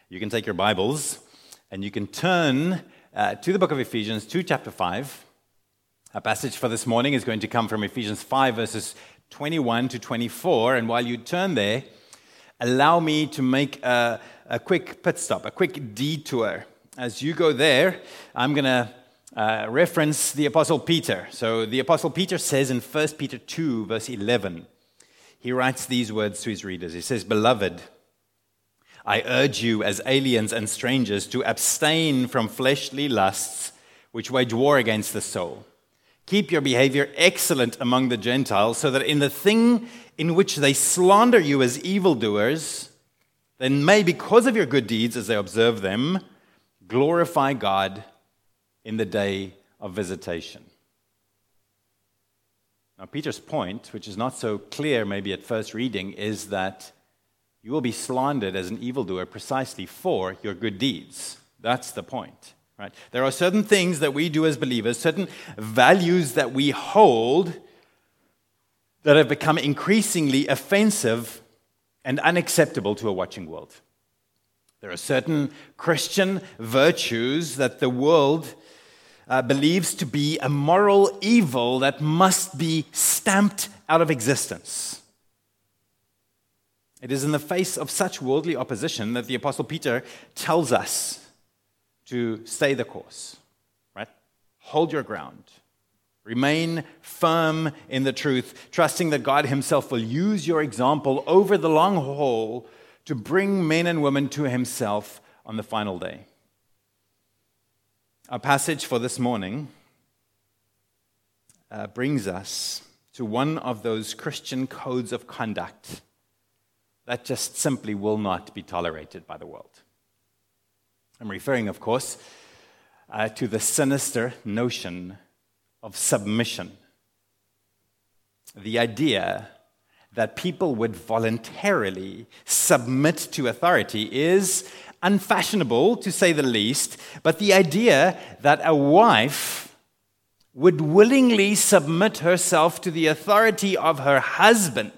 you can take your Bibles and you can turn to the book of Ephesians, to chapter 5. Our passage for this morning is going to come from Ephesians 5, verses 21 to 24. And while you turn there, allow me to make a quick pit stop, a quick detour. As you go there, I'm going to reference the Apostle Peter. So the Apostle Peter says in 1 Peter 2, verse 11, he writes these words to his readers. He says, "Beloved, I urge you as aliens and strangers to abstain from fleshly lusts which wage war against the soul. Keep your behavior excellent among the Gentiles, so that in the thing in which they slander you as evildoers, they may, because of your good deeds as they observe them, glorify God in the day of visitation." Now, Peter's point, which is not so clear maybe at first reading, is that you will be slandered as an evildoer precisely for your good deeds. That's the point, right? There are certain things that we do as believers, certain values that we hold that have become increasingly offensive and unacceptable to a watching world. There are certain Christian virtues that the world believes to be a moral evil that must be stamped out of existence. It is in the face of such worldly opposition that the Apostle Peter tells us to stay the course, right? Hold your ground. Remain firm in the truth, trusting that God himself will use your example over the long haul to bring men and women to himself on the final day. Our passage for this morning brings us to one of those Christian codes of conduct that just simply will not be tolerated by the world. I'm referring, of course, to the sinister notion of submission. The idea that people would voluntarily submit to authority is unfashionable, to say the least, but the idea that a wife would willingly submit herself to the authority of her husband,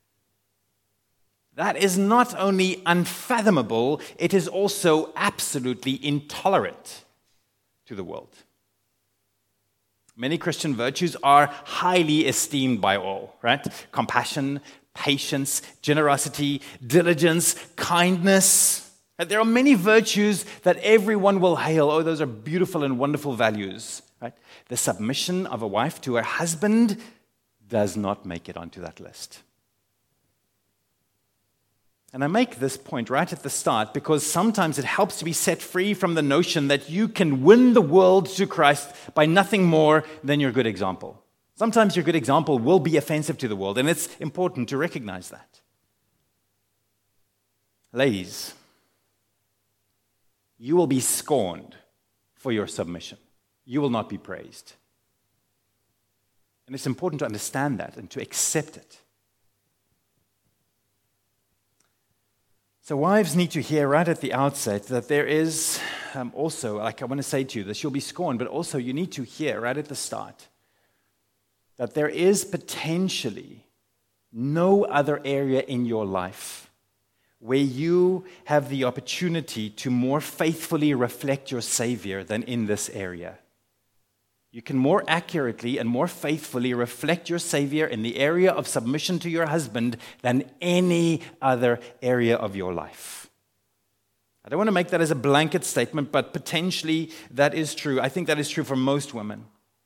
that is not only unfathomable, it is also absolutely intolerant to the world. Many Christian virtues are highly esteemed by all, right? Compassion, patience, generosity, diligence, kindness. There are many virtues that everyone will hail. Oh, those are beautiful and wonderful values, right? The submission of a wife to her husband does not make it onto that list. And I make this point right at the start because sometimes it helps to be set free from the notion that you can win the world to Christ by nothing more than your good example. Sometimes your good example will be offensive to the world, and it's important to recognize that. Ladies, you will be scorned for your submission. You will not be praised. And it's important to understand that and to accept it. So wives need to hear right at the outset that there is also, like I want to say to you, that you'll be scorned, but also you need to hear right at the start that there is potentially no other area in your life where you have the opportunity to more faithfully reflect your Savior than in this area. You can more accurately and more faithfully reflect your Savior in the area of submission to your husband than any other area of your life. I don't want to make that as a blanket statement, but potentially that is true. I think that is true for most women.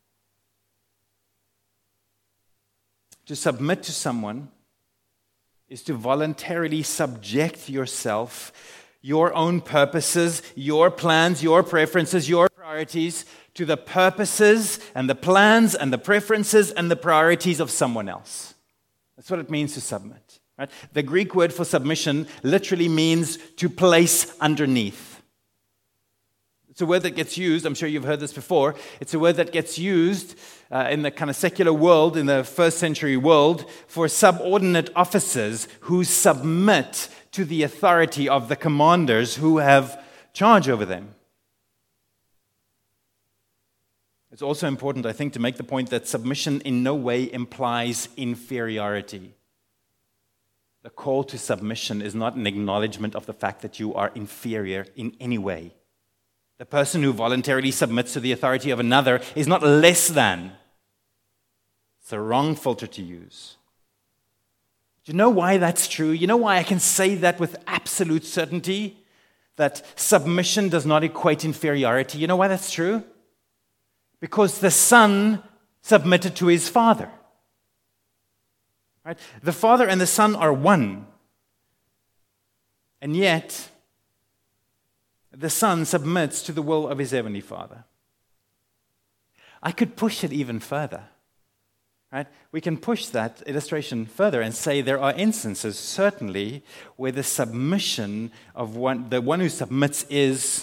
To submit to someone is to voluntarily subject yourself, your own purposes, your plans, your preferences, your priorities, to the purposes and the plans and the preferences and the priorities of someone else. That's what it means to submit. Right? The Greek word for submission literally means to place underneath. It's a word that gets used, I'm sure you've heard this before, it's a word that gets used in the kind of secular world, in the first century world, for subordinate officers who submit to the authority of the commanders who have charge over them. It's also important, I think, to make the point that submission in no way implies inferiority. The call to submission is not an acknowledgement of the fact that you are inferior in any way. The person who voluntarily submits to the authority of another is not less than. It's a wrong filter to use. Do you know why that's true? You know why I can say that with absolute certainty? That submission does not equate inferiority. You know why that's true? Because the Son submitted to his Father. Right? The Father and the Son are one. And yet, the Son submits to the will of his Heavenly Father. I could push it even further. Right? We can push that illustration further and say there are instances, certainly, where the submission of the one who submits is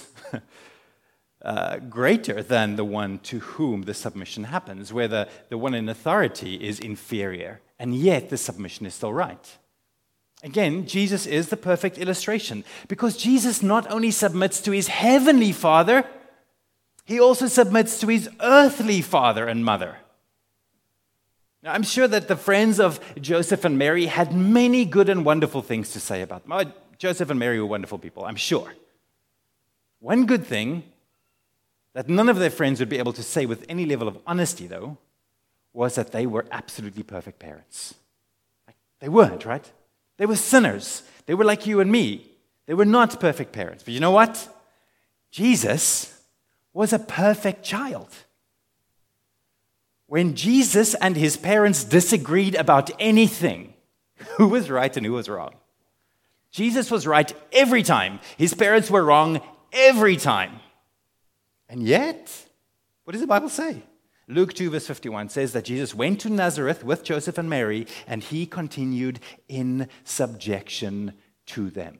greater than the one to whom the submission happens, where the one in authority is inferior, and yet the submission is still right. Again, Jesus is the perfect illustration, because Jesus not only submits to his heavenly Father, he also submits to his earthly father and mother. Now, I'm sure that the friends of Joseph and Mary had many good and wonderful things to say about them. Oh, Joseph and Mary were wonderful people, I'm sure. One good thing that none of their friends would be able to say with any level of honesty, though, was that they were absolutely perfect parents. They weren't, right? They were sinners. They were like you and me. They were not perfect parents. But you know what? Jesus was a perfect child. When Jesus and his parents disagreed about anything, who was right and who was wrong? Jesus was right every time. His parents were wrong every time. And yet, what does the Bible say? Luke 2 verse 51 says that Jesus went to Nazareth with Joseph and Mary, and he continued in subjection to them.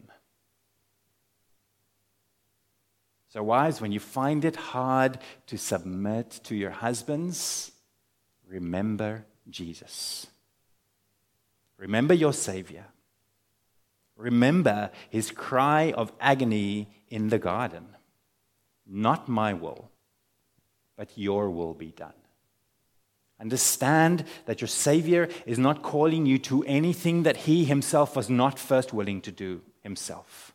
So wives, when you find it hard to submit to your husbands, remember Jesus. Remember your Savior. Remember his cry of agony in the garden. Not my will, but your will be done. Understand that your Savior is not calling you to anything that he himself was not first willing to do himself.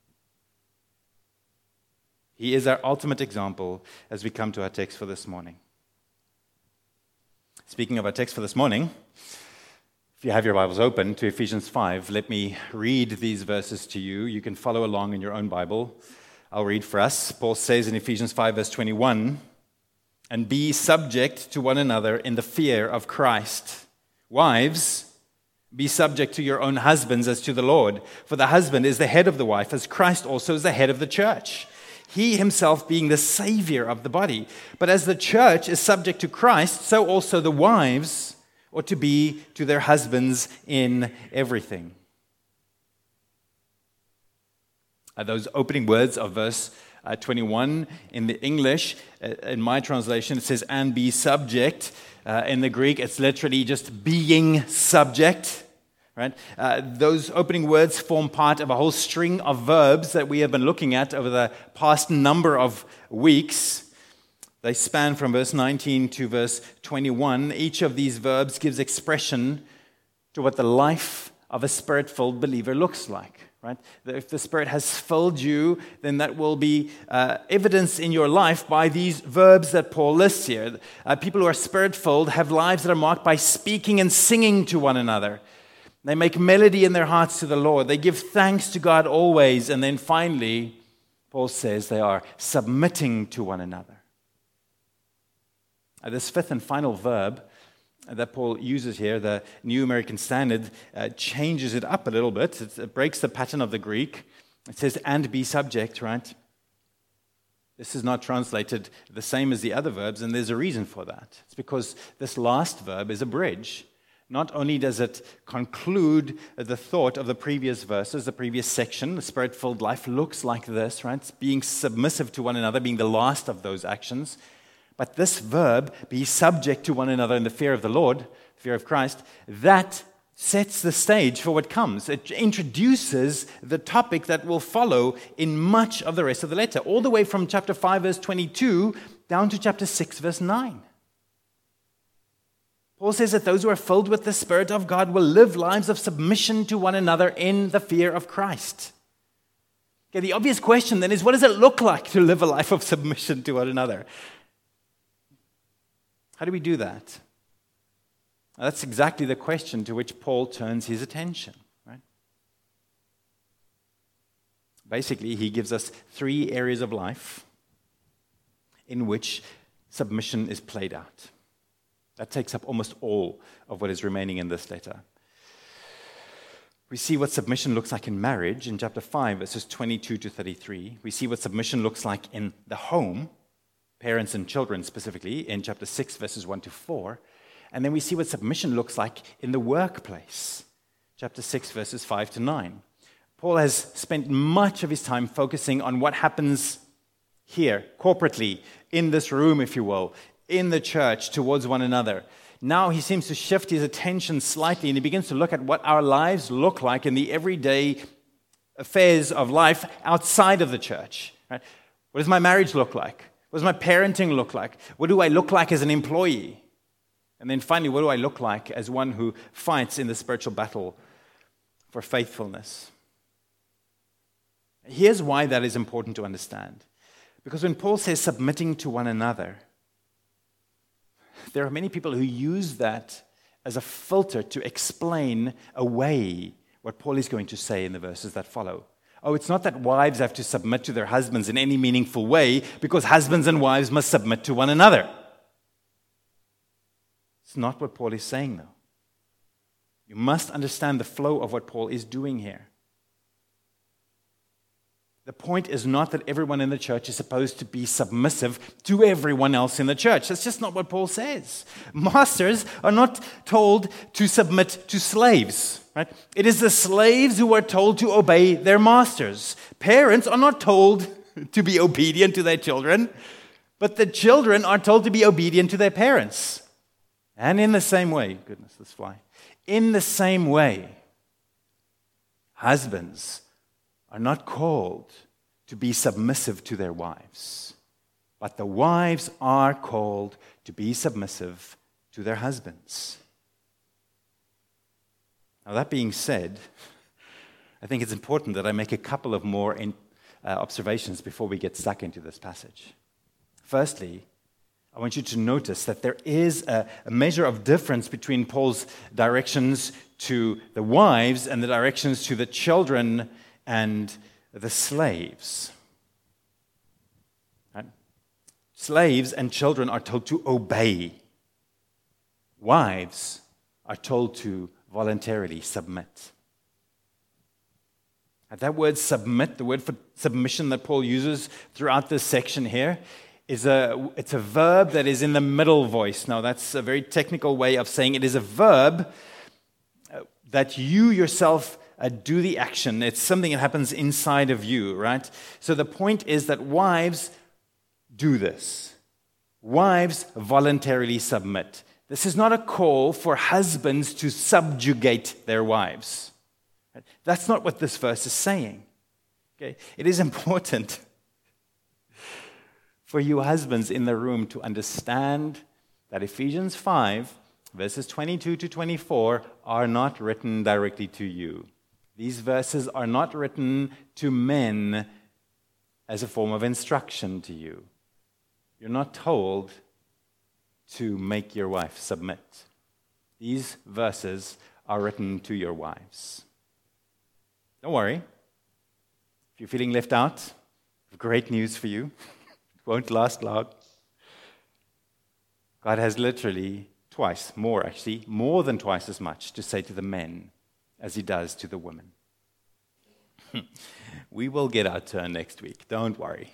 He is our ultimate example as we come to our text for this morning. Speaking of our text for this morning, if you have your Bibles open to Ephesians 5, let me read these verses to you. You can follow along in your own Bible. I'll read for us. Paul says in Ephesians 5, verse 21, "And be subject to one another in the fear of Christ. Wives, be subject to your own husbands as to the Lord. For the husband is the head of the wife, as Christ also is the head of the church. He himself being the Savior of the body. But as the church is subject to Christ, so also the wives ought to be to their husbands in everything." Those opening words of verse 21 in the English, in my translation, it says, "and be subject." In the Greek, it's literally just being subject. Right? Those opening words form part of a whole string of verbs that we have been looking at over the past number of weeks. They span from verse 19 to verse 21. Each of these verbs gives expression to what the life of a Spirit-filled believer looks like. Right? If the Spirit has filled you, then that will be evidenced in your life by these verbs that Paul lists here. People who are Spirit-filled have lives that are marked by speaking and singing to one another. They make melody in their hearts to the Lord. They give thanks to God always. And then finally, Paul says they are submitting to one another. This fifth and final verb that Paul uses here, the New American Standard, changes it up a little bit. It breaks the pattern of the Greek. It says, "and be subject," right? This is not translated the same as the other verbs, and there's a reason for that. It's because this last verb is a bridge. Not only does it conclude the thought of the previous verses, the previous section, the Spirit-filled life looks like this, right? It's being submissive to one another, being the last of those actions. But this verb, be subject to one another in the fear of the Lord, fear of Christ, that sets the stage for what comes. It introduces the topic that will follow in much of the rest of the letter, all the way from chapter 5, verse 22, down to chapter 6, verse 9. Paul says that those who are filled with the Spirit of God will live lives of submission to one another in the fear of Christ. Okay, the obvious question then is, what does it look like to live a life of submission to one another? How do we do that? Now, that's exactly the question to which Paul turns his attention. Right? Basically, he gives us 3 areas of life in which submission is played out. That takes up almost all of what is remaining in this letter. We see what submission looks like in marriage in chapter 5, verses 22 to 33. We see what submission looks like in the home, parents and children specifically, in chapter 6, verses 1 to 4. And then we see what submission looks like in the workplace, chapter 6, verses 5 to 9. Paul has spent much of his time focusing on what happens here, corporately, in this room, if you will, in the church, towards one another. Now he seems to shift his attention slightly, and he begins to look at what our lives look like in the everyday affairs of life outside of the church. Right? What does my marriage look like? What does my parenting look like? What do I look like as an employee? And then finally, what do I look like as one who fights in the spiritual battle for faithfulness? Here's why that is important to understand. Because when Paul says submitting to one another, there are many people who use that as a filter to explain away what Paul is going to say in the verses that follow. Oh, it's not that wives have to submit to their husbands in any meaningful way, because husbands and wives must submit to one another. It's not what Paul is saying, though. You must understand the flow of what Paul is doing here. The point is not that everyone in the church is supposed to be submissive to everyone else in the church. That's just not what Paul says. Masters are not told to submit to slaves. Right? It is the slaves who are told to obey their masters. Parents are not told to be obedient to their children, but the children are told to be obedient to their parents. And in the same way, goodness, this fly. In the same way, husbands are not called to be submissive to their wives, but the wives are called to be submissive to their husbands. Now, that being said, I think it's important that I make a couple of more observations before we get stuck into this passage. Firstly, I want you to notice that there is a measure of difference between Paul's directions to the wives and the directions to the children and the slaves. Right? Slaves and children are told to obey. Wives are told to voluntarily submit. And that word submit, the word for submission that Paul uses throughout this section here, it's a verb that is in the middle voice. Now, that's a very technical way of saying it is a verb that you yourself do the action. It's something that happens inside of you, right? So the point is that wives do this. Wives voluntarily submit. This is not a call for husbands to subjugate their wives. That's not what this verse is saying. Okay? It is important for you husbands in the room to understand that Ephesians 5, verses 22 to 24, are not written directly to you. These verses are not written to men as a form of instruction to you. You're not told to make your wife submit. These verses are written to your wives. Don't worry. If you're feeling left out, I have great news for you. It won't last long. God has literally more than twice as much to say to the men as he does to the women. We will get our turn next week. Don't worry.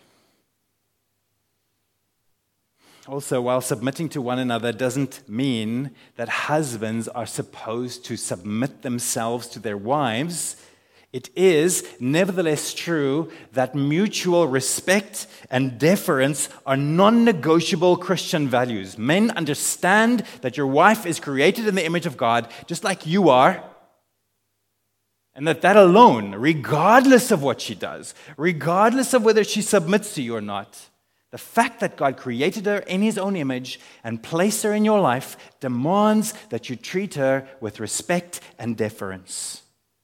Also, while submitting to one another doesn't mean that husbands are supposed to submit themselves to their wives, it is nevertheless true that mutual respect and deference are non-negotiable Christian values. Men, understand that your wife is created in the image of God, just like you are, and that alone, regardless of what she does, regardless of whether she submits to you or not, The fact that God created her in his own image and placed her in your life demands that you treat her with respect and deference.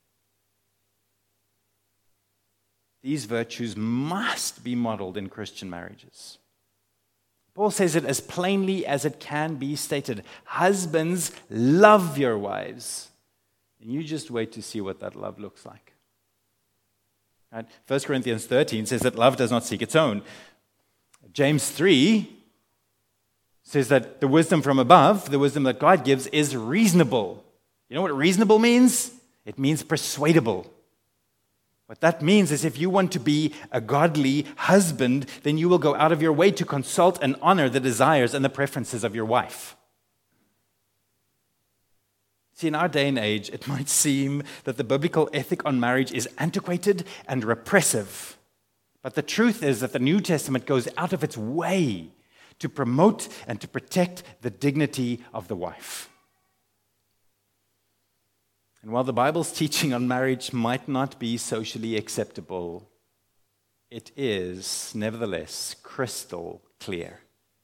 These virtues must be modeled in Christian marriages. Paul says it as plainly as it can be stated. Husbands, love your wives. And you just wait to see what that love looks like. Right? 1 Corinthians 13 says that love does not seek its own. James 3 says that the wisdom from above, the wisdom that God gives, is reasonable. You know what reasonable means? It means persuadable. What that means is if you want to be a godly husband, then you will go out of your way to consult and honor the desires and the preferences of your wife. See, in our day and age, it might seem that the biblical ethic on marriage is antiquated and repressive. But the truth is that the New Testament goes out of its way to promote and to protect the dignity of the wife. And while the Bible's teaching on marriage might not be socially acceptable, it is nevertheless crystal clear.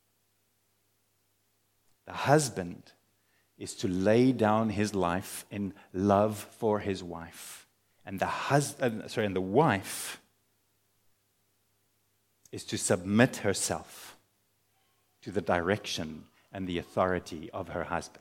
The husband is to lay down his life in love for his wife, and the wife is to submit herself to the direction and the authority of her husband.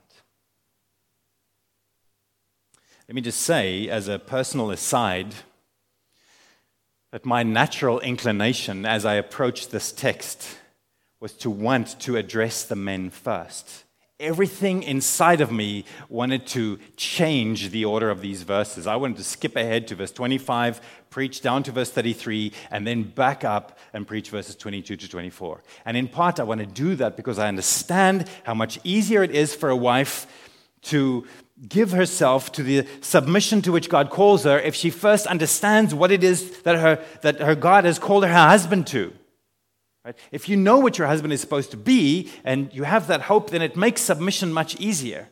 Let me just say, as a personal aside, that my natural inclination as I approached this text was to want to address the men first. Everything inside of me wanted to change the order of these verses. I wanted to skip ahead to verse 25, preach down to verse 33, and then back up and preach verses 22 to 24. And in part, I want to do that because I understand how much easier it is for a wife to give herself to the submission to which God calls her if she first understands what it is that her God has called her husband to. Right? If you know what your husband is supposed to be and you have that hope, then it makes submission much easier.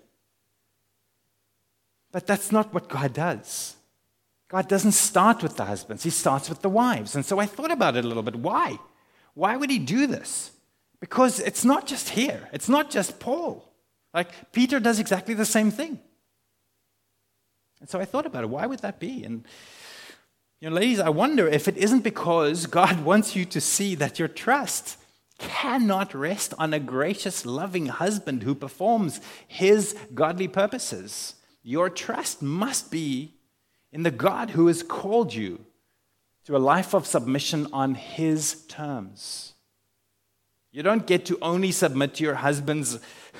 But that's not what God does. God doesn't start with the husbands. He starts with the wives. And so I thought about it a little bit. Why? Why would he do this? Because it's not just here. It's not just Paul. Like, Peter does exactly the same thing. And so I thought about it. Why would that be? And, ladies, I wonder if it isn't because God wants you to see that your trust cannot rest on a gracious, loving husband who performs his godly purposes. Your trust must be in the God who has called you to a life of submission on his terms. You don't get to only submit to your husband's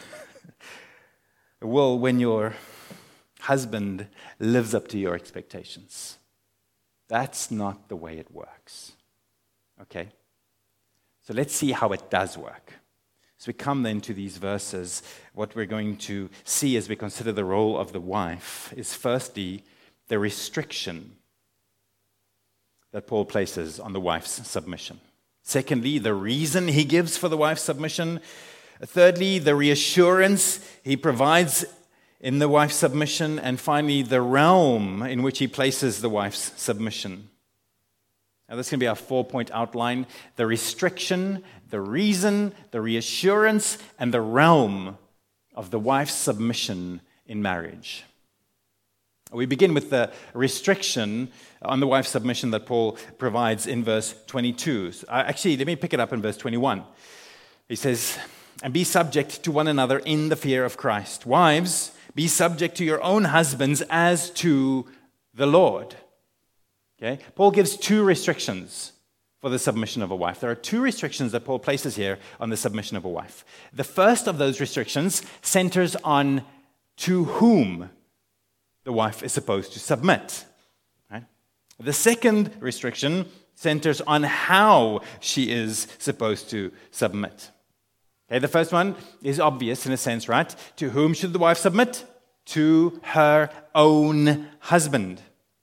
will when your husband lives up to your expectations. That's not the way it works. Okay? So let's see how it does work. So we come then to these verses. What we're going to see as we consider the role of the wife is firstly the restriction that Paul places on the wife's submission. Secondly, the reason he gives for the wife's submission. Thirdly, the reassurance he provides in the wife's submission. And finally, the realm in which he places the wife's submission. Now, this is going to be our 4-point outline. The restriction, the reason, the reassurance, and the realm of the wife's submission in marriage. We begin with the restriction on the wife's submission that Paul provides in verse 22. Actually, let me pick it up in verse 21. He says, "And be subject to one another in the fear of Christ. Wives, be subject to your own husbands as to the Lord." Okay? Paul gives 2 restrictions for the submission of a wife. There are 2 restrictions that Paul places here on the submission of a wife. The first of those restrictions centers on to whom the wife is supposed to submit. Right? The second restriction centers on how she is supposed to submit. Okay, the first one is obvious in a sense, right? To whom should the wife submit? To her own husband.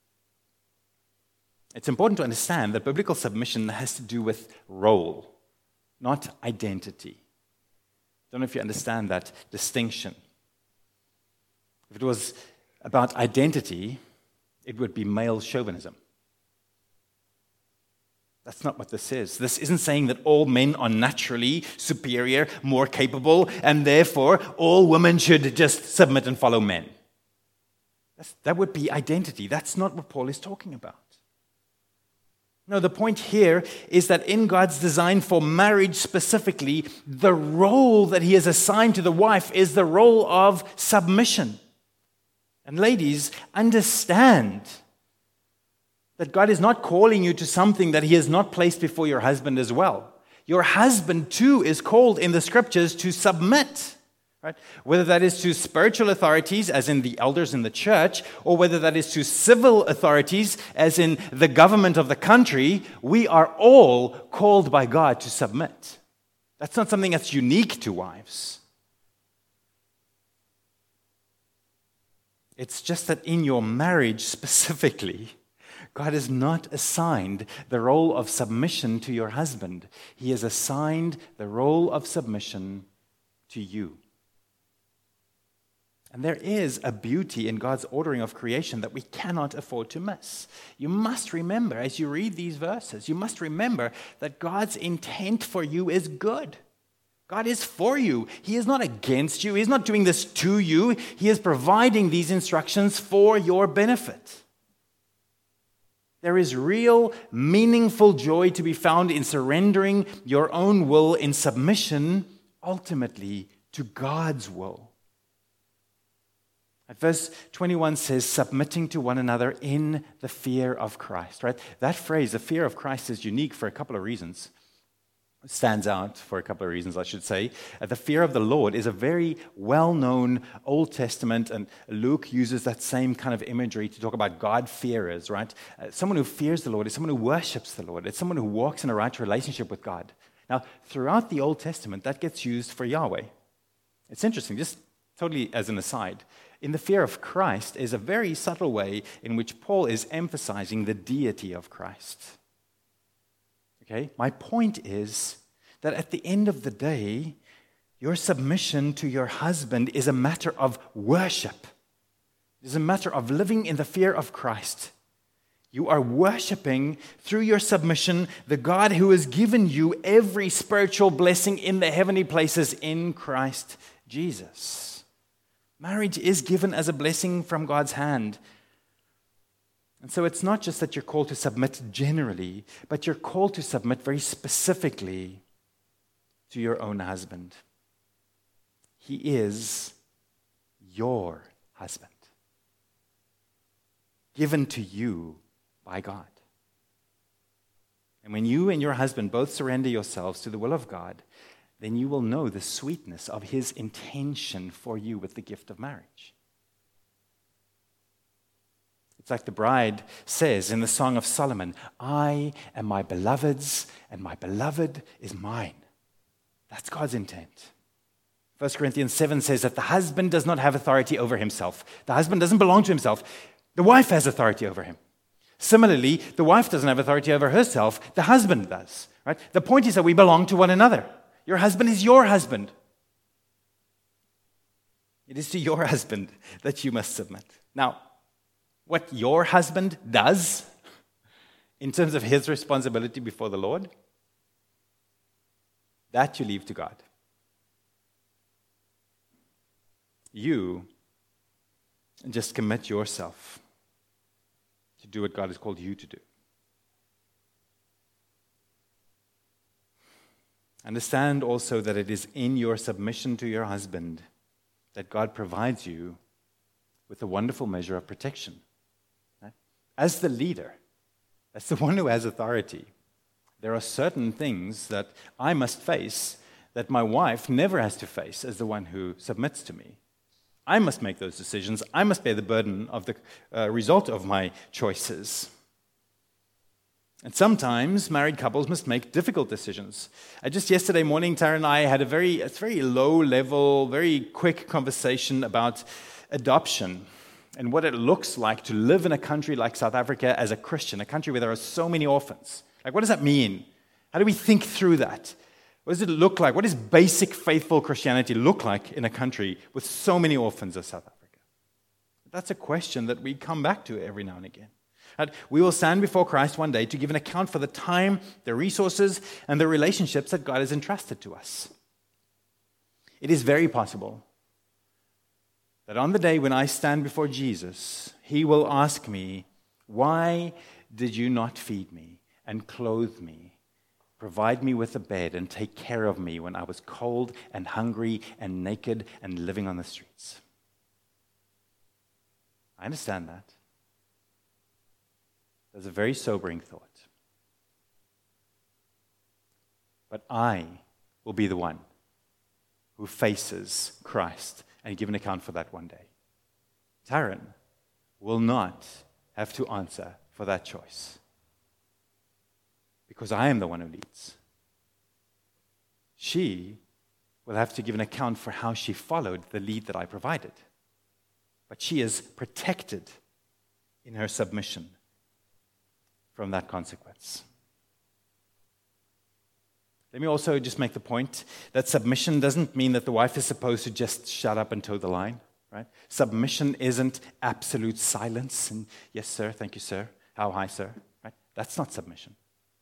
It's important to understand that biblical submission has to do with role, not identity. I don't know if you understand that distinction. If it was about identity, it would be male chauvinism. That's not what this is. This isn't saying that all men are naturally superior, more capable, and therefore all women should just submit and follow men. That would be identity. That's not what Paul is talking about. No, the point here is that in God's design for marriage specifically, the role that he has assigned to the wife is the role of submission. And ladies, understand that God is not calling you to something that he has not placed before your husband as well. Your husband too is called in the scriptures to submit. Right? Whether that is to spiritual authorities, as in the elders in the church, or whether that is to civil authorities, as in the government of the country, we are all called by God to submit. That's not something that's unique to wives. It's just that in your marriage specifically, God has not assigned the role of submission to your husband. He has assigned the role of submission to you. And there is a beauty in God's ordering of creation that we cannot afford to miss. You must remember, as you read these verses, you must remember that God's intent for you is good. God is for you. He is not against you. He's not doing this to you. He is providing these instructions for your benefit. There is real, meaningful joy to be found in surrendering your own will in submission, ultimately, to God's will. Verse 21 says, submitting to one another in the fear of Christ, right? That phrase, the fear of Christ, is unique for a couple of reasons. It stands out for a couple of reasons, I should say. The fear of the Lord is a very well-known Old Testament, and Luke uses that same kind of imagery to talk about God-fearers, right? Someone who fears the Lord is someone who worships the Lord. It's someone who walks in a right relationship with God. Now, throughout the Old Testament, that gets used for Yahweh. It's interesting, just totally as an aside. In the fear of Christ is a very subtle way in which Paul is emphasizing the deity of Christ. Okay? My point is that at the end of the day, your submission to your husband is a matter of worship. It is a matter of living in the fear of Christ. You are worshiping through your submission the God who has given you every spiritual blessing in the heavenly places in Christ Jesus. Marriage is given as a blessing from God's hand. And so it's not just that you're called to submit generally, but you're called to submit very specifically to your own husband. He is your husband, given to you by God. And when you and your husband both surrender yourselves to the will of God, then you will know the sweetness of his intention for you with the gift of marriage. It's like the bride says in the Song of Solomon, I am my beloved's, and my beloved is mine. That's God's intent. 1 Corinthians 7 says that the husband does not have authority over himself. The husband doesn't belong to himself. The wife has authority over him. Similarly, the wife doesn't have authority over herself. The husband does. Right? The point is that we belong to one another. Your husband is your husband. It is to your husband that you must submit. Now, what your husband does in terms of his responsibility before the Lord, that you leave to God. You just commit yourself to do what God has called you to do. Understand also that it is in your submission to your husband that God provides you with a wonderful measure of protection. As the leader, as the one who has authority, there are certain things that I must face that my wife never has to face as the one who submits to me. I must make those decisions. I must bear the burden of the result of my choices. And sometimes married couples must make difficult decisions. Just yesterday morning, Tara and I had a very low-level, very quick conversation about adoption and what it looks like to live in a country like South Africa as a Christian, a country where there are so many orphans. Like, what does that mean? How do we think through that? What does it look like? What does basic faithful Christianity look like in a country with so many orphans as South Africa? That's a question that we come back to every now and again. Right? We will stand before Christ one day to give an account for the time, the resources, and the relationships that God has entrusted to us. It is very possible that on the day when I stand before Jesus, He will ask me, "Why did you not feed me and clothe me, provide me with a bed and take care of me when I was cold and hungry and naked and living on the streets?" I understand that. That's a very sobering thought. But I will be the one who faces Christ and give an account for that one day. Taryn will not have to answer for that choice, because I am the one who leads. She will have to give an account for how she followed the lead that I provided. But she is protected in her submission from that consequence. Let me also just make the point that submission doesn't mean that the wife is supposed to just shut up and toe the line, right? Submission isn't absolute silence and, "Yes, sir, thank you, sir. How high, sir?" Right? That's not submission.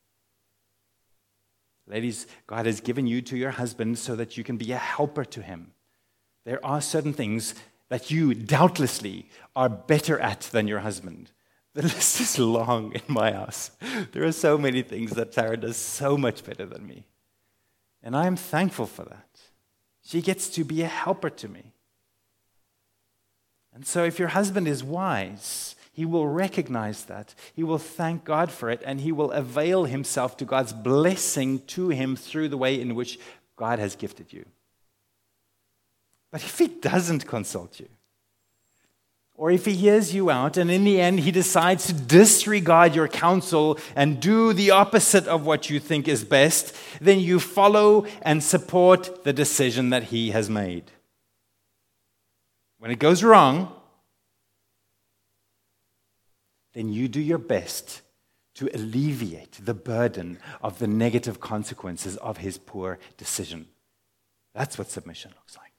Ladies, God has given you to your husband so that you can be a helper to him. There are certain things that you doubtlessly are better at than your husband. The list is long in my house. There are so many things that Tara does so much better than me. And I am thankful for that. She gets to be a helper to me. And so if your husband is wise, he will recognize that. He will thank God for it, and he will avail himself to God's blessing to him through the way in which God has gifted you. But if he doesn't consult you, or if he hears you out and in the end he decides to disregard your counsel and do the opposite of what you think is best, then you follow and support the decision that he has made. When it goes wrong, then you do your best to alleviate the burden of the negative consequences of his poor decision. That's what submission looks like.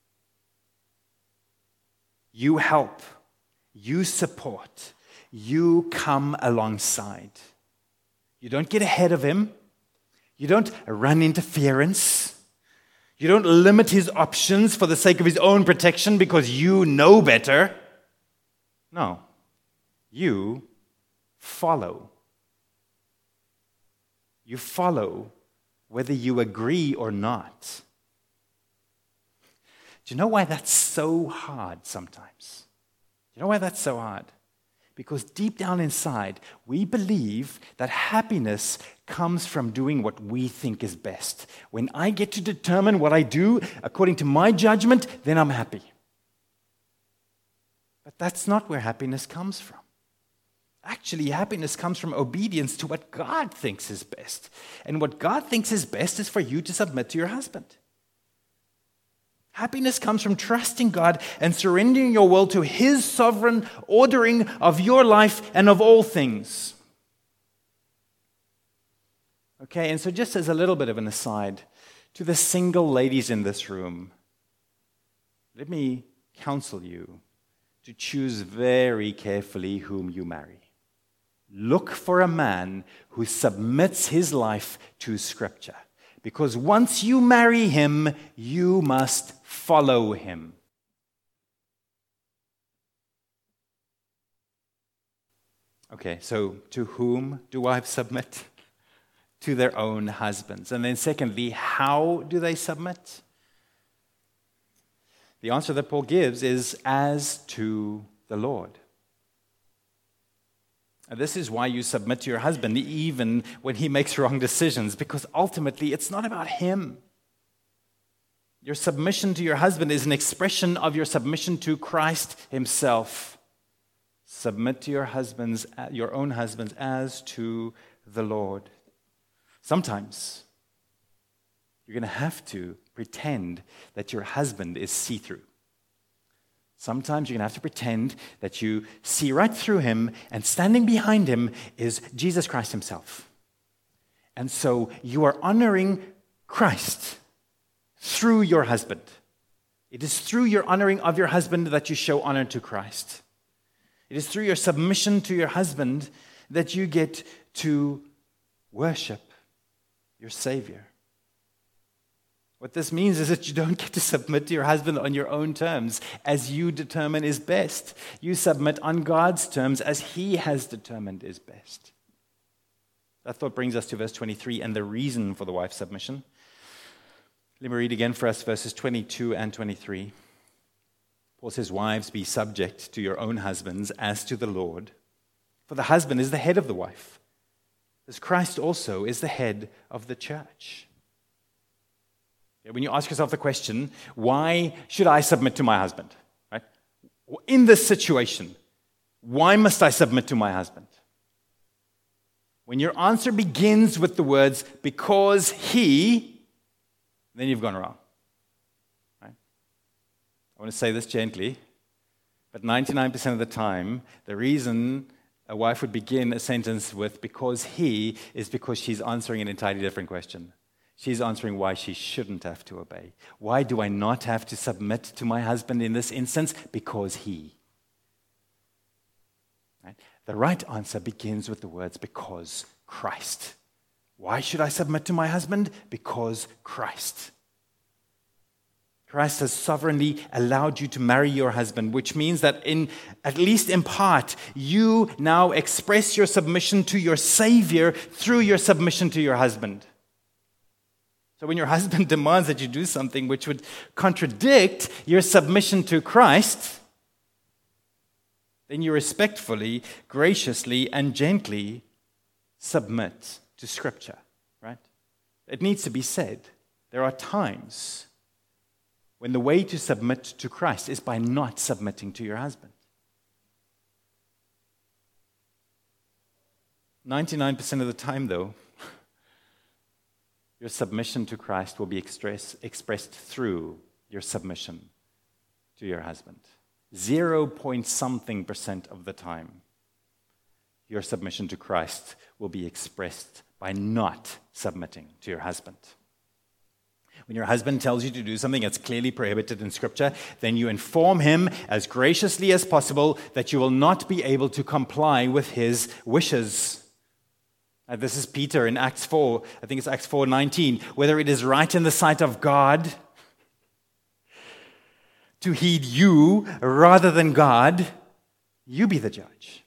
You help, you support, you come alongside. You don't get ahead of him. You don't run interference. You don't limit his options for the sake of his own protection because you know better. No, you follow. You follow whether you agree or not. Do you know why that's so hard sometimes? Do you know why that's so hard? Because deep down inside, we believe that happiness comes from doing what we think is best. When I get to determine what I do according to my judgment, then I'm happy. But that's not where happiness comes from. Actually, happiness comes from obedience to what God thinks is best. And what God thinks is best is for you to submit to your husband. Happiness comes from trusting God and surrendering your will to His sovereign ordering of your life and of all things. Okay, and so just as a little bit of an aside, to the single ladies in this room, let me counsel you to choose very carefully whom you marry. Look for a man who submits his life to Scripture. Because once you marry him, you must follow him. Okay, so to whom do wives submit? To their own husbands. And then secondly, how do they submit? The answer that Paul gives is as to the Lord. And this is why you submit to your husband even when he makes wrong decisions, because ultimately it's not about him. Your submission to your husband is an expression of your submission to Christ himself. Submit to your own husbands as to the Lord. Sometimes you're going to have to pretend that your husband is see-through. Sometimes you're going to have to pretend that you see right through him, and standing behind him is Jesus Christ himself. And so you are honoring Christ through your husband. It is through your honoring of your husband that you show honor to Christ. It is through your submission to your husband that you get to worship your Savior. What this means is that you don't get to submit to your husband on your own terms as you determine is best. You submit on God's terms as He has determined is best. That thought brings us to verse 23 and the reason for the wife's submission. Let me read again for us verses 22 and 23. Paul says, "Wives, be subject to your own husbands as to the Lord. For the husband is the head of the wife, as Christ also is the head of the church." When you ask yourself the question, why should I submit to my husband? Right? In this situation, why must I submit to my husband? When your answer begins with the words, because he, then you've gone wrong. Right? I want to say this gently, but 99% of the time, the reason a wife would begin a sentence with because he is because she's answering an entirely different question. She's answering why she shouldn't have to obey. Why do I not have to submit to my husband in this instance? Because he. Right? The right answer begins with the words, because Christ. Why should I submit to my husband? Because Christ. Christ has sovereignly allowed you to marry your husband, which means that at least in part, you now express your submission to your Savior through your submission to your husband. So when your husband demands that you do something which would contradict your submission to Christ, then you respectfully, graciously, and gently submit to Scripture, right? It needs to be said. There are times when the way to submit to Christ is by not submitting to your husband. 99% of the time, though, your submission to Christ will be expressed through your submission to your husband. 0.something% of the time, your submission to Christ will be expressed by not submitting to your husband. When your husband tells you to do something that's clearly prohibited in Scripture, then you inform him as graciously as possible that you will not be able to comply with his wishes. This is Peter in Acts 4, I think it's Acts 4:19, whether it is right in the sight of God to heed you rather than God, you be the judge.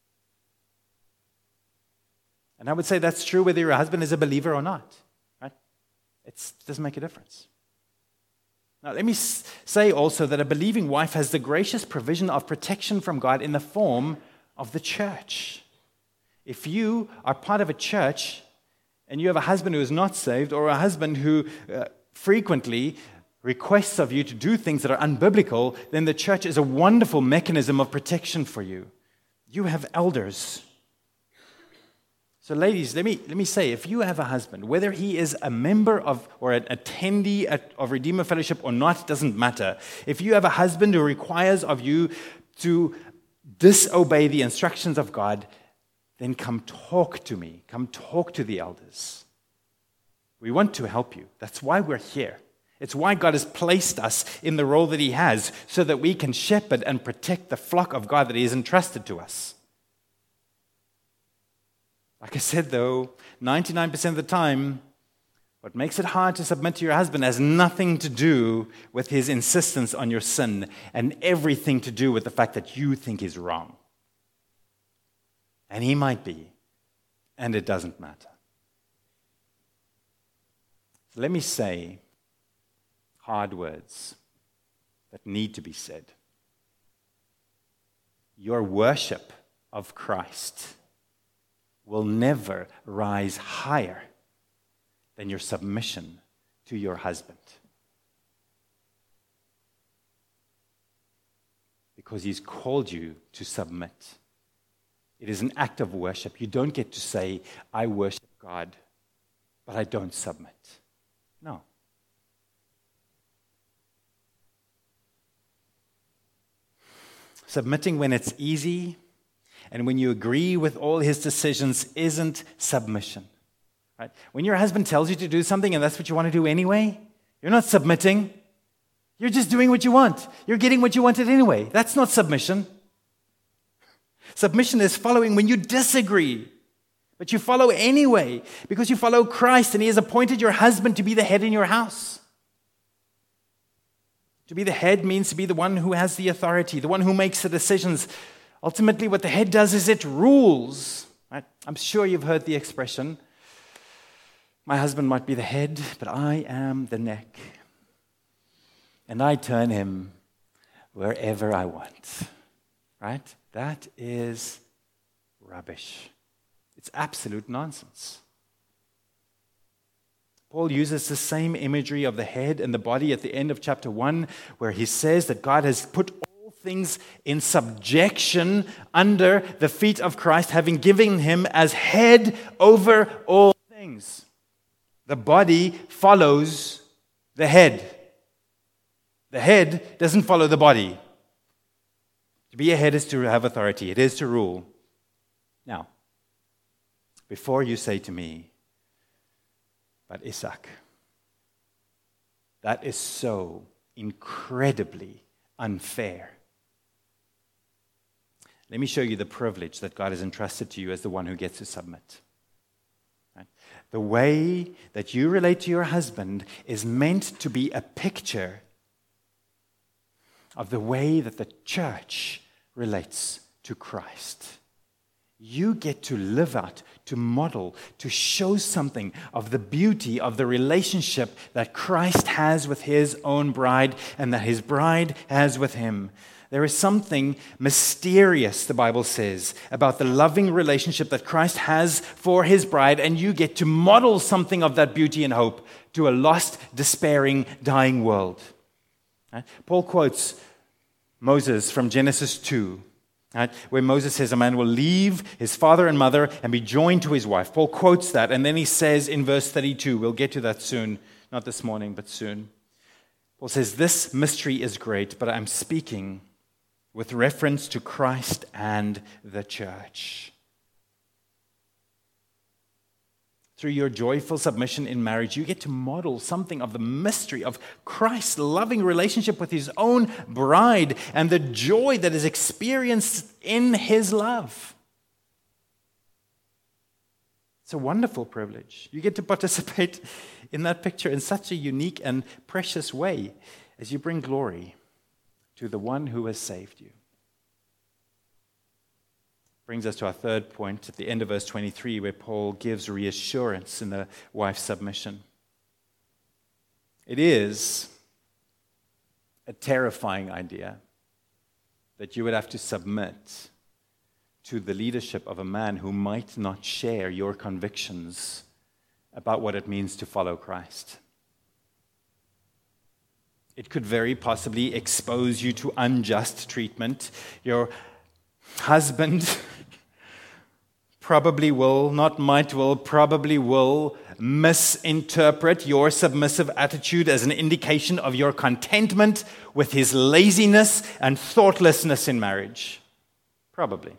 And I would say that's true whether your husband is a believer or not. Right? It doesn't make a difference. Now, let me say also that a believing wife has the gracious provision of protection from God in the form of the church. If you are part of a church and you have a husband who is not saved, or a husband who frequently requests of you to do things that are unbiblical, then the church is a wonderful mechanism of protection for you. You have elders. So ladies, let me say, if you have a husband, whether he is a member of or an attendee of Redeemer Fellowship or not, doesn't matter. If you have a husband who requires of you to disobey the instructions of God, then come talk to me. Come talk to the elders. We want to help you. That's why we're here. It's why God has placed us in the role that He has, so that we can shepherd and protect the flock of God that He has entrusted to us. Like I said, though, 99% of the time, what makes it hard to submit to your husband has nothing to do with his insistence on your sin, and everything to do with the fact that you think he's wrong. And he might be, and it doesn't matter. So let me say hard words that need to be said. Your worship of Christ will never rise higher than your submission to your husband. Because He's called you to submit. It is an act of worship. You don't get to say, I worship God, but I don't submit. No. Submitting when it's easy and when you agree with all His decisions isn't submission. Right? When your husband tells you to do something and that's what you want to do anyway, you're not submitting. You're just doing what you want. You're getting what you wanted anyway. That's not submission. Submission is following when you disagree, but you follow anyway because you follow Christ and He has appointed your husband to be the head in your house. To be the head means to be the one who has the authority, the one who makes the decisions. Ultimately, what the head does is it rules. Right? I'm sure you've heard the expression, my husband might be the head, but I am the neck. And I turn him wherever I want. Right? That is rubbish. It's absolute nonsense. Paul uses the same imagery of the head and the body at the end of chapter 1, where he says that God has put all things in subjection under the feet of Christ, having given him as head over all things. The body follows the head. The head doesn't follow the body. To be a head is to have authority. It is to rule. Now, before you say to me, but Isaac, that is so incredibly unfair. Let me show you the privilege that God has entrusted to you as the one who gets to submit. Right? The way that you relate to your husband is meant to be a picture of the way that the church relates to Christ. You get to live out, to model, to show something of the beauty of the relationship that Christ has with His own bride and that His bride has with Him. There is something mysterious, the Bible says, about the loving relationship that Christ has for His bride, and you get to model something of that beauty and hope to a lost, despairing, dying world. Paul quotes Moses from Genesis 2. Right, where Moses says a man will leave his father and mother and be joined to his wife. Paul quotes that, and then he says in verse 32, we'll get to that soon, not this morning, but soon. Paul says, this mystery is great, but I'm speaking with reference to Christ and the church. Through your joyful submission in marriage, you get to model something of the mystery of Christ's loving relationship with His own bride and the joy that is experienced in His love. It's a wonderful privilege. You get to participate in that picture in such a unique and precious way as you bring glory to the one who has saved you. Brings us to our third point at the end of verse 23, where Paul gives reassurance in the wife's submission. It is a terrifying idea that you would have to submit to the leadership of a man who might not share your convictions about what it means to follow Christ. It could very possibly expose you to unjust treatment. Your husband probably will misinterpret your submissive attitude as an indication of your contentment with his laziness and thoughtlessness in marriage. Probably.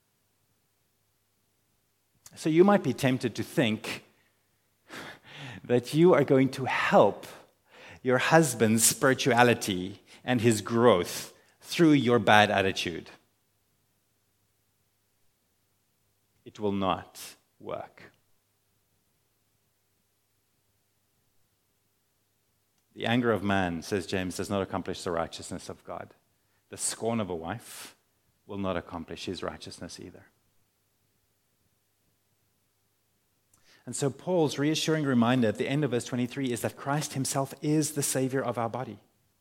So you might be tempted to think that you are going to help your husband's spirituality and his growth through your bad attitude. It will not work. The anger of man, says James, does not accomplish the righteousness of God. The scorn of a wife will not accomplish his righteousness either. And so Paul's reassuring reminder at the end of verse 23 is that Christ himself is the Savior of our body.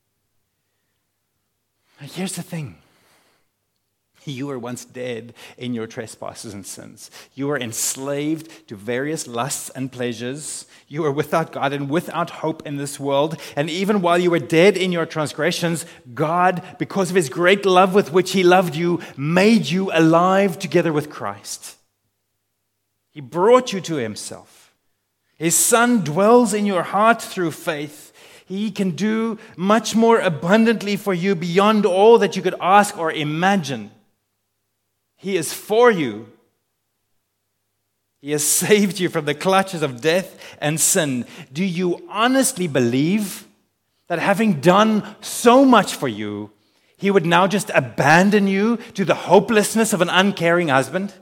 Here's the thing. You were once dead in your trespasses and sins. You were enslaved to various lusts and pleasures. You were without God and without hope in this world. And even while you were dead in your transgressions, God, because of His great love with which He loved you, made you alive together with Christ. He brought you to Himself. His Son dwells in your heart through faith. He can do much more abundantly for you beyond all that you could ask or imagine. He is for you. He has saved you from the clutches of death and sin. Do you honestly believe that having done so much for you, He would now just abandon you to the hopelessness of an uncaring husband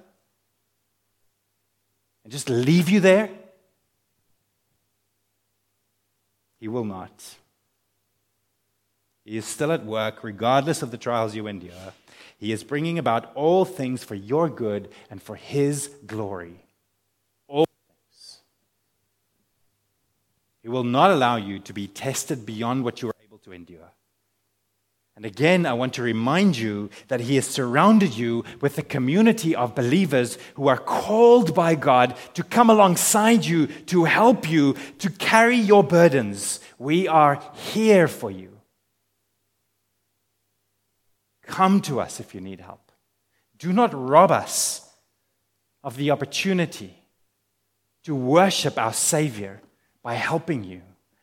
and just leave you there? He will not. He is still at work, regardless of the trials you endure. He is bringing about all things for your good and for His glory. All things. He will not allow you to be tested beyond what you are able to endure. And again, I want to remind you that He has surrounded you with a community of believers who are called by God to come alongside you, to help you, to carry your burdens. We are here for you. Come to us if you need help. Do not rob us of the opportunity to worship our Savior by helping you.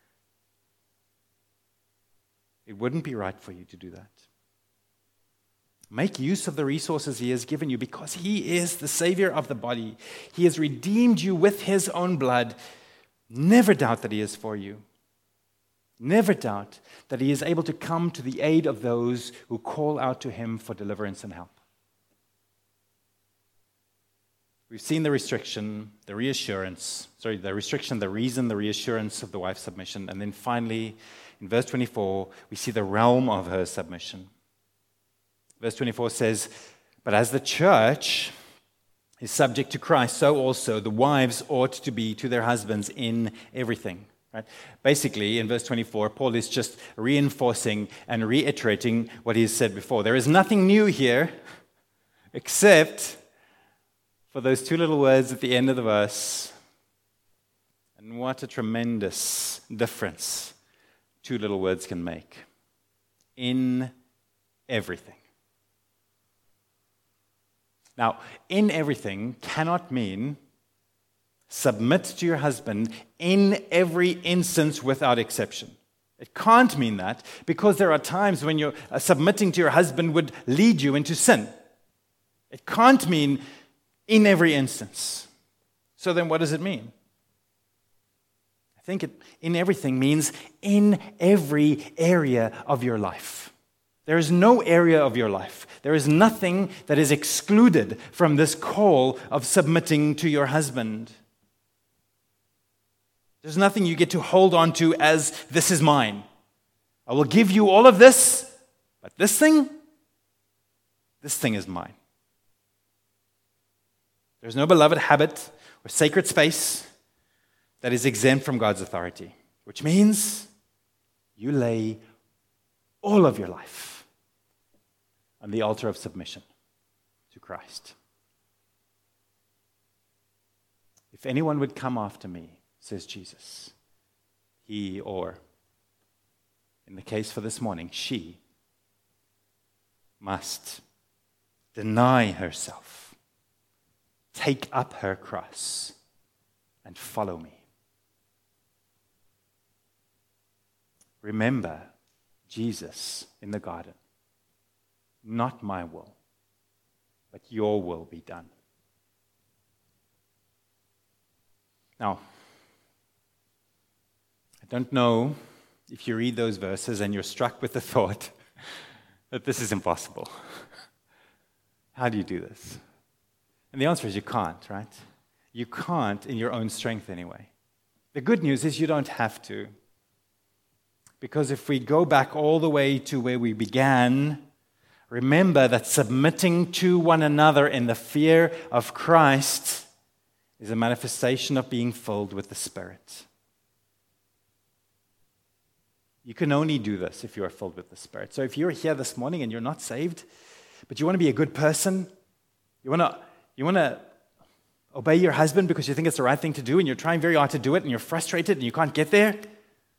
It wouldn't be right for you to do that. Make use of the resources He has given you because He is the Savior of the body. He has redeemed you with His own blood. Never doubt that He is for you. Never doubt that He is able to come to the aid of those who call out to Him for deliverance and help. We've seen the restriction, the reassurance, the restriction, the reason, the reassurance of the wife's submission. And then finally, in verse 24, we see the realm of her submission. Verse 24 says, "But as the church is subject to Christ, so also the wives ought to be to their husbands in everything." Right? Basically, in verse 24, Paul is just reinforcing and reiterating what he has said before. There is nothing new here except for those two little words at the end of the verse. And what a tremendous difference two little words can make. In everything. Now, in everything cannot mean submit to your husband in every instance without exception. It can't mean that because there are times when you're submitting to your husband would lead you into sin. It can't mean in every instance. So then what does it mean? I think in everything means in every area of your life. There is no area of your life. There is nothing that is excluded from this call of submitting to your husband. There's nothing you get to hold on to as this is mine. I will give you all of this, but this thing is mine. There's no beloved habit or sacred space that is exempt from God's authority, which means you lay all of your life on the altar of submission to Christ. If anyone would come after me, says Jesus, he, or in the case for this morning, she, must deny herself, take up her cross, and follow me. Remember Jesus in the garden. Not my will, but your will be done. Now, I don't know if you read those verses and you're struck with the thought that this is impossible. How do you do this? And the answer is you can't, right? You can't in your own strength anyway. The good news is you don't have to. Because if we go back all the way to where we began, remember that submitting to one another in the fear of Christ is a manifestation of being filled with the Spirit. You can only do this if you are filled with the Spirit. So if you're here this morning and you're not saved, but you want to be a good person, you want to obey your husband because you think it's the right thing to do and you're trying very hard to do it and you're frustrated and you can't get there, that's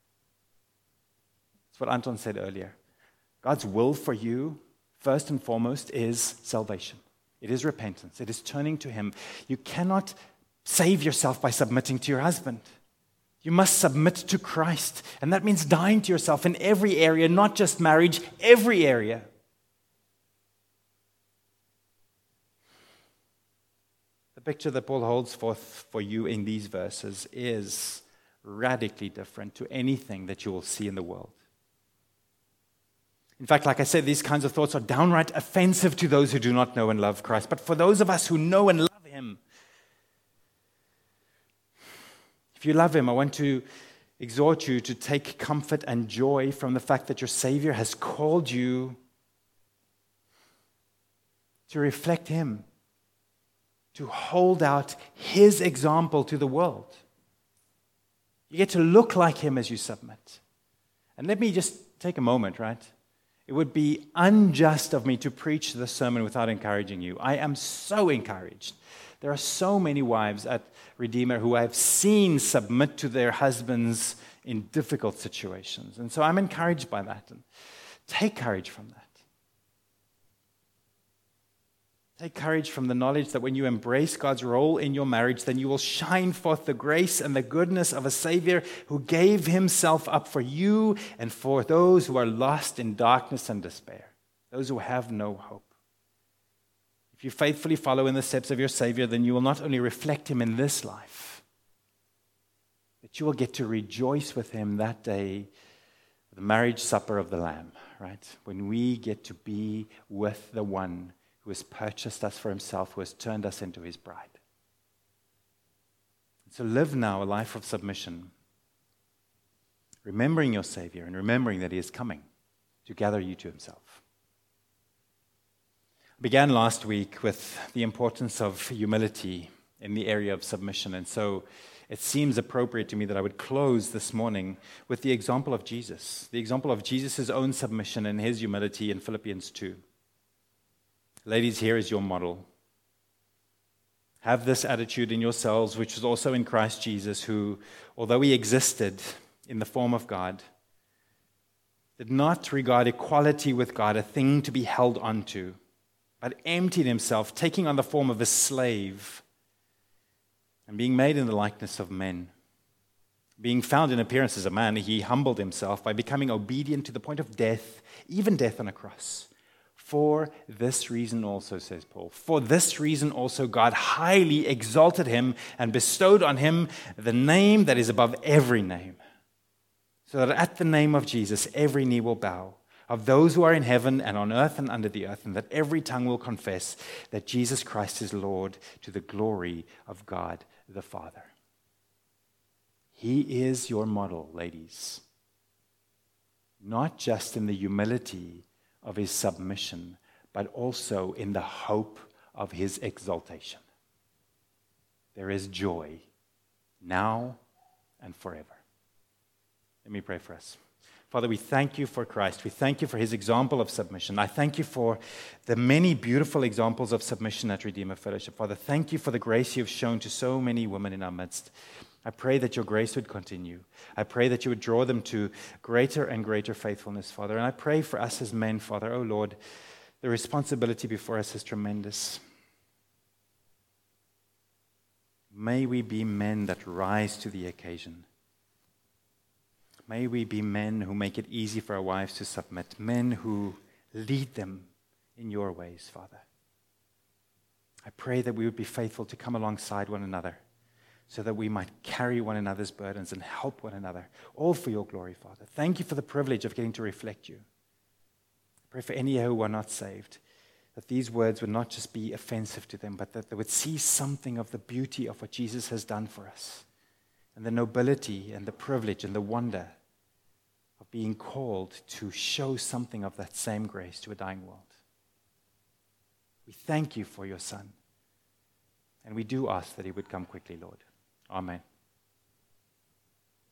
what Anton said earlier. God's will for you, first and foremost, is salvation. It is repentance. It is turning to Him. You cannot save yourself by submitting to your husband. You must submit to Christ. And that means dying to yourself in every area, not just marriage, every area. The picture that Paul holds forth for you in these verses is radically different to anything that you will see in the world. In fact, like I said, these kinds of thoughts are downright offensive to those who do not know and love Christ. But for those of us who know and love Him, if you love Him, I want to exhort you to take comfort and joy from the fact that your Savior has called you to reflect Him, to hold out His example to the world. You get to look like Him as you submit. And let me just take a moment, right? It would be unjust of me to preach this sermon without encouraging you. I am so encouraged. There are so many wives at Redeemer who I have seen submit to their husbands in difficult situations. And so I'm encouraged by that. And take courage from that. Take courage from the knowledge that when you embrace God's role in your marriage, then you will shine forth the grace and the goodness of a Savior who gave Himself up for you and for those who are lost in darkness and despair, those who have no hope. If you faithfully follow in the steps of your Savior, then you will not only reflect Him in this life, but you will get to rejoice with Him that day, the marriage supper of the Lamb, right? When we get to be with the one who has purchased us for Himself, who has turned us into His bride. So live now a life of submission, remembering your Savior and remembering that He is coming to gather you to Himself. I began last week with the importance of humility in the area of submission, and so it seems appropriate to me that I would close this morning with the example of Jesus' own submission and His humility in Philippians 2. Ladies, here is your model. Have this attitude in yourselves, which was also in Christ Jesus, who, although He existed in the form of God, did not regard equality with God a thing to be held onto, but emptied Himself, taking on the form of a slave, and being made in the likeness of men. Being found in appearance as a man, He humbled Himself by becoming obedient to the point of death, even death on a cross. For this reason also, says Paul, for this reason also God highly exalted Him and bestowed on Him the name that is above every name, so that at the name of Jesus every knee will bow, of those who are in heaven and on earth and under the earth, and that every tongue will confess that Jesus Christ is Lord, to the glory of God the Father. He is your model, ladies, not just in the humility of His submission, but also in the hope of His exaltation. There is joy now and forever. Let me pray for us. Father, we thank You for Christ. We thank You for His example of submission. I thank You for the many beautiful examples of submission at Redeemer Fellowship. Father, thank You for the grace You have shown to so many women in our midst. I pray that Your grace would continue. I pray that You would draw them to greater and greater faithfulness, Father. And I pray for us as men, Father, oh Lord, the responsibility before us is tremendous. May we be men that rise to the occasion. May we be men who make it easy for our wives to submit, men who lead them in Your ways, Father. I pray that we would be faithful to come alongside one another, so that we might carry one another's burdens and help one another, all for Your glory, Father. Thank You for the privilege of getting to reflect You. I pray for any who are not saved, that these words would not just be offensive to them, but that they would see something of the beauty of what Jesus has done for us, and the nobility and the privilege and the wonder of being called to show something of that same grace to a dying world. We thank You for Your Son, and we do ask that He would come quickly, Lord. Amen.